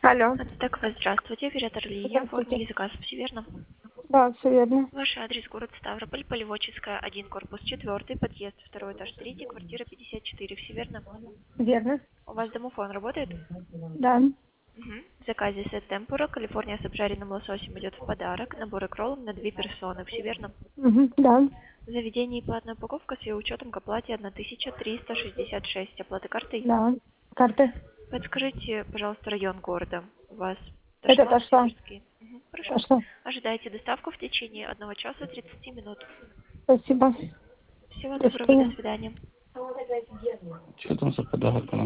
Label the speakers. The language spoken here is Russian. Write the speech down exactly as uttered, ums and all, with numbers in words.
Speaker 1: Алло.
Speaker 2: Так, вас здравствуйте, оператор Лия, оформили заказ, все верно?
Speaker 1: Да, все верно.
Speaker 2: Ваш адрес город Ставрополь, Полеводческая, один, корпус четвертый, подъезд, второй этаж, третий, квартира пятьдесят четыре, все верно?
Speaker 1: Верно.
Speaker 2: У вас домофон работает?
Speaker 1: Да.
Speaker 2: Угу. В заказе сет темпура, Калифорния с обжаренным лососем идет в подарок, набор икролом на две персоны, все верно?
Speaker 1: Угу. Да.
Speaker 2: В заведении платная упаковка с ее учетом к оплате тысяча триста шестьдесят шесть, оплата картой?
Speaker 1: Да. Карты.
Speaker 2: Подскажите, пожалуйста, район города. У вас
Speaker 1: Это
Speaker 2: Ташлан,
Speaker 1: Ташла.
Speaker 2: Северский? Угу. Хорошо.
Speaker 1: Ташла.
Speaker 2: Ожидайте доставку в течение одного часа тридцати минут.
Speaker 1: Спасибо.
Speaker 2: Всего
Speaker 1: До
Speaker 2: доброго, до
Speaker 1: свидания.
Speaker 2: свидания.
Speaker 3: Что там за подарок?